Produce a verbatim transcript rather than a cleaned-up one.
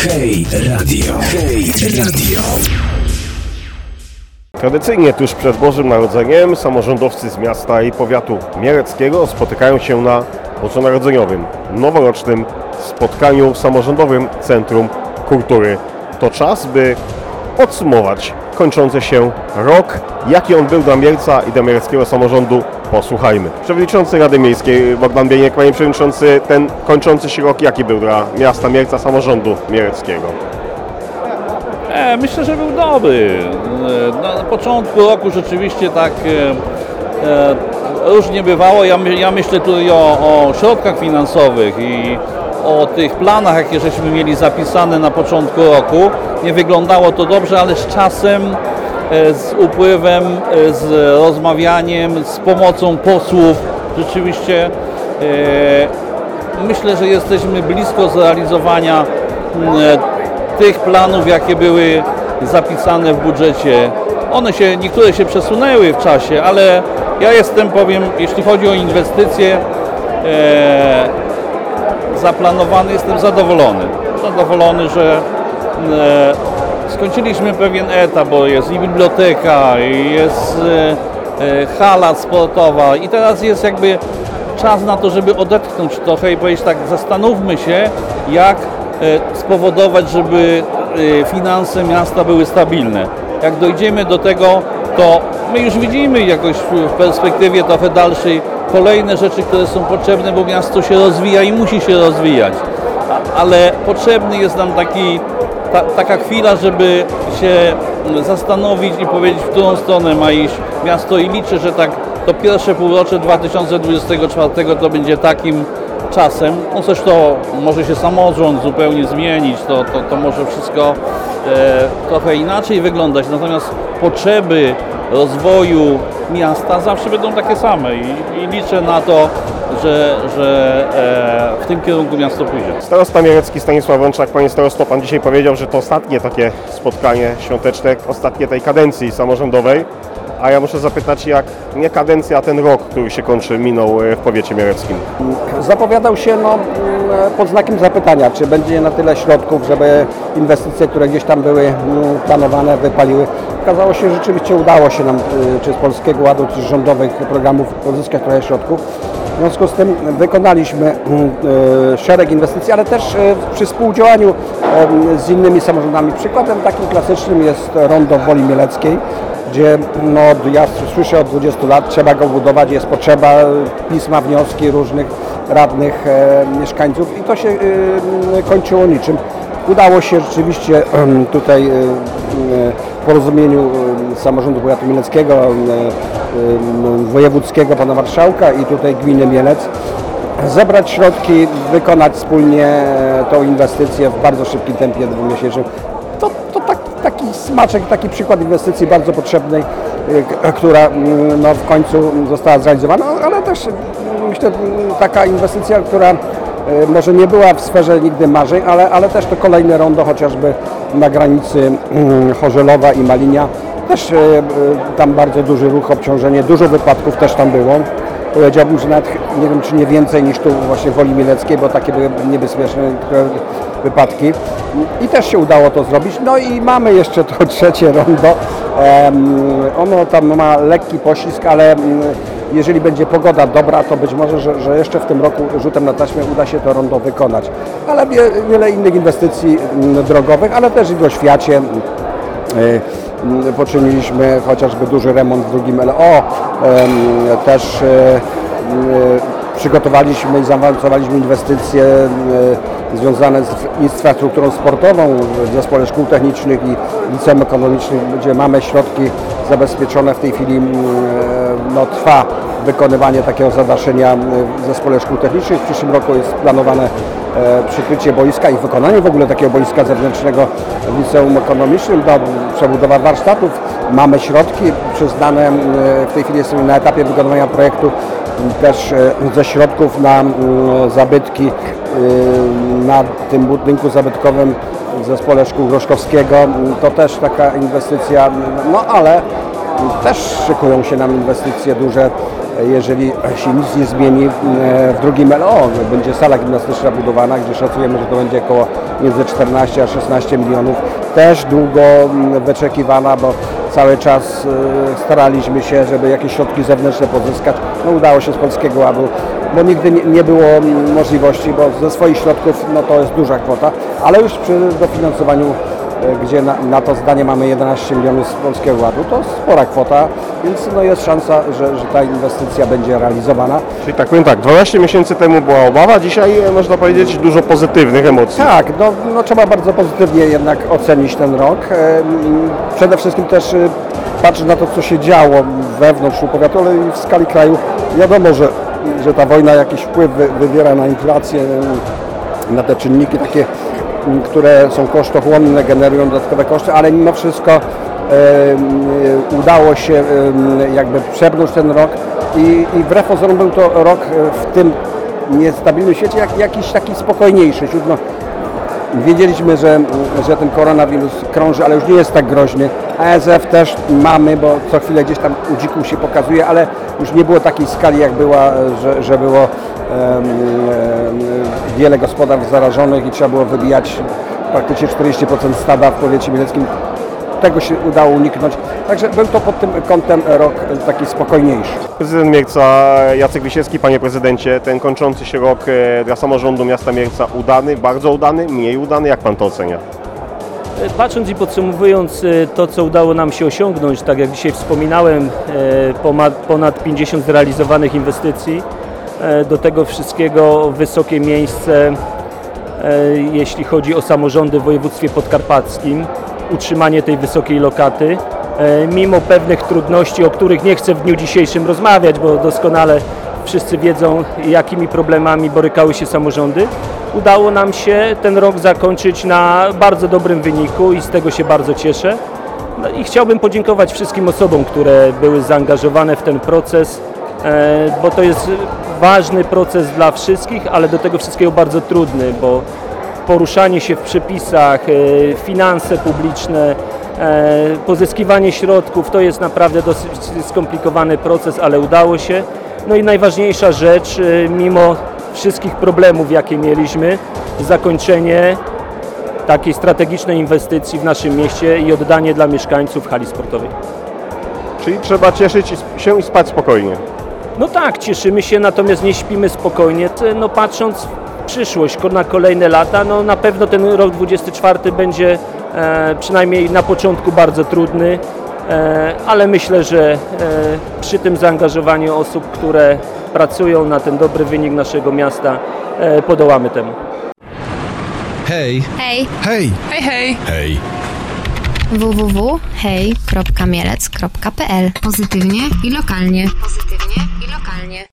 Hej Radio. Hej Radio. Tradycyjnie tuż przed Bożym Narodzeniem samorządowcy z miasta i powiatu mieleckiego spotykają się na bożonarodzeniowym, noworocznym spotkaniu w Samorządowym Centrum Kultury. To czas, by podsumować kończący się rok, jaki on był dla Mielca i dla mieleckiego samorządu. Posłuchajmy. Przewodniczący Rady Miejskiej Bogdan Bieniek, panie przewodniczący, ten kończący się rok jaki był dla miasta Mielca, samorządu mieleckiego? E, myślę, że był dobry. Na początku roku rzeczywiście tak e, e, różnie bywało. Ja, ja myślę tutaj o, o środkach finansowych i o tych planach, jakie żeśmy mieli zapisane na początku roku. Nie wyglądało to dobrze, ale z czasem, e, z upływem, e, z rozmawianiem, z pomocą posłów rzeczywiście e, myślę, że jesteśmy blisko zrealizowania e, tych planów, jakie były zapisane w budżecie. One się, niektóre się przesunęły w czasie, ale ja jestem, powiem, jeśli chodzi o inwestycje e, zaplanowane, jestem zadowolony. Zadowolony, że e, skończyliśmy pewien etap, bo jest i biblioteka, i jest e, e, hala sportowa i teraz jest jakby czas na to, żeby odetchnąć trochę i powiedzieć tak, zastanówmy się, jak spowodować, żeby finanse miasta były stabilne. Jak dojdziemy do tego, to my już widzimy jakoś w perspektywie trochę dalszej kolejne rzeczy, które są potrzebne, bo miasto się rozwija i musi się rozwijać. Ale potrzebny jest nam taki, ta, taka chwila, żeby się zastanowić i powiedzieć, w którą stronę ma iść miasto i liczę, że tak to pierwsze półrocze dwa tysiące dwudziestego czwartego to będzie takim czasem, no zresztą może się samorząd zupełnie zmienić, to, to, to może wszystko e, trochę inaczej wyglądać, natomiast potrzeby rozwoju miasta zawsze będą takie same i, i liczę na to, że, że e, w tym kierunku miasto pójdzie. Starosta mielecki Stanisław Wączak, panie starosto, pan dzisiaj powiedział, że to ostatnie takie spotkanie świąteczne, ostatnie tej kadencji samorządowej. A ja muszę zapytać, jak nie kadencja, a ten rok, który się kończy, minął w powiecie mieleckim? Zapowiadał się no, pod znakiem zapytania, czy będzie na tyle środków, żeby inwestycje, które gdzieś tam były planowane, wypaliły. Okazało się, że rzeczywiście udało się nam, czy z Polskiego Ładu, czy z rządowych programów pozyskać trochę środków. W związku z tym wykonaliśmy szereg inwestycji, ale też przy współdziałaniu z innymi samorządami. Przykładem takim klasycznym jest rondo w Woli Mieleckiej, gdzie no, ja słyszę od dwudziestu lat, trzeba go budować, jest potrzeba, pisma, wnioski różnych radnych, e, mieszkańców i to się e, kończyło niczym. Udało się rzeczywiście e, tutaj e, w porozumieniu e, samorządu powiatu mieleckiego, e, e, wojewódzkiego, pana marszałka i tutaj gminy Mielec zebrać środki, wykonać wspólnie e, tą inwestycję w bardzo szybkim tempie dwumiesięcznym. To, to tak, taki smaczek, taki przykład inwestycji bardzo potrzebnej, która no, w końcu została zrealizowana, ale też myślę, taka inwestycja, która może nie była w sferze nigdy marzeń, ale, ale też to kolejne rondo chociażby na granicy Chorzelowa i Malinia. Też tam bardzo duży ruch, obciążenie, dużo wypadków też tam było. Powiedziałbym, że nawet nie wiem, czy nie więcej niż tu właśnie w Woli Mieleckiej, bo takie były niebezpieczne wypadki. I też się udało to zrobić. No i mamy jeszcze to trzecie rondo. Ono tam ma lekki poślizg, ale jeżeli będzie pogoda dobra, to być może, że, że jeszcze w tym roku rzutem na taśmę uda się to rondo wykonać. Ale wiele innych inwestycji drogowych, ale też i w oświacie. Poczyniliśmy chociażby duży remont w drugim L O, też przygotowaliśmy i zaawansowaliśmy inwestycje związane z infrastrukturą sportową w Zespole Szkół Technicznych i Liceum Ekonomicznym, gdzie mamy środki zabezpieczone. W tej chwili no, trwa wykonywanie takiego zadaszenia w Zespole Szkół Technicznych. W przyszłym roku jest planowane przykrycie boiska i wykonanie w ogóle takiego boiska zewnętrznego w Liceum Ekonomicznym, do przebudowa warsztatów. Mamy środki przyznane, w tej chwili jesteśmy na etapie wykonywania projektu też ze środków na zabytki na tym budynku zabytkowym w Zespole Szkół Groszkowskiego. To też taka inwestycja, no ale też szykują się nam inwestycje duże, jeżeli się nic nie zmieni w drugim L O. Będzie sala gimnastyczna budowana, gdzie szacujemy, że to będzie około między czternaście a szesnaście milionów. Też długo wyczekiwana, bo cały czas staraliśmy się, żeby jakieś środki zewnętrzne pozyskać. No udało się z Polskiego Ładu, bo nigdy nie, nie było możliwości, bo ze swoich środków no to jest duża kwota, ale już przy dofinansowaniu, gdzie na, na to zdanie mamy jedenaście milionów z Polskiego Ładu, to spora kwota, więc no jest szansa, że, że ta inwestycja będzie realizowana. Czyli tak powiem tak, dwanaście miesięcy temu była obawa, dzisiaj można powiedzieć dużo pozytywnych emocji. Tak, no, no trzeba bardzo pozytywnie jednak ocenić ten rok. Przede wszystkim też patrzeć na to, co się działo wewnątrz powiatu, ale i w skali kraju. Wiadomo, że, że ta wojna jakiś wpływ wywiera na inflację, na te czynniki takie, które są kosztochłonne, generują dodatkowe koszty, ale mimo wszystko e, udało się e, jakby przepchnąć ten rok i, i wbrew pozorom był to rok w tym niestabilnym świecie jak, jakiś taki spokojniejszy. No, wiedzieliśmy, że, że ten koronawirus krąży, ale już nie jest tak groźny. A S F też mamy, bo co chwilę gdzieś tam u dzików się pokazuje, ale już nie było takiej skali jak była, że, że było um, um, wiele gospodarstw zarażonych i trzeba było wybijać praktycznie czterdzieści procent stada w powiecie mieleckim. Tego się udało uniknąć. Także był to pod tym kątem rok taki spokojniejszy. Prezydent Mielca Jacek Lisiecki, panie prezydencie, ten kończący się rok dla samorządu miasta Mielca udany, bardzo udany, mniej udany, jak pan to ocenia? Patrząc i podsumowując to, co udało nam się osiągnąć, tak jak dzisiaj wspominałem, ponad pięćdziesiąt zrealizowanych inwestycji, do tego wszystkiego wysokie miejsce, jeśli chodzi o samorządy w województwie podkarpackim, utrzymanie tej wysokiej lokaty, mimo pewnych trudności, o których nie chcę w dniu dzisiejszym rozmawiać, bo doskonale wszyscy wiedzą, jakimi problemami borykały się samorządy. Udało nam się ten rok zakończyć na bardzo dobrym wyniku i z tego się bardzo cieszę. No i chciałbym podziękować wszystkim osobom, które były zaangażowane w ten proces, bo to jest ważny proces dla wszystkich, ale do tego wszystkiego bardzo trudny, bo poruszanie się w przepisach, finanse publiczne, pozyskiwanie środków, to jest naprawdę dosyć skomplikowany proces, ale udało się. No i najważniejsza rzecz, mimo wszystkich problemów, jakie mieliśmy, zakończenie takiej strategicznej inwestycji w naszym mieście i oddanie dla mieszkańców hali sportowej. Czyli trzeba cieszyć się i spać spokojnie. No tak, cieszymy się, natomiast nie śpimy spokojnie. No patrząc w przyszłość, na kolejne lata, no na pewno ten rok dwudziesty czwarty będzie e, przynajmniej na początku bardzo trudny, e, ale myślę, że e, przy tym zaangażowaniu osób, które pracują na ten dobry wynik naszego miasta, e, podołamy temu. Hej! Hej! Hej! Hej, hej! Hej! w w w kropka hej kropka mielec kropka p l. Pozytywnie i lokalnie. Pozytywnie i lokalnie.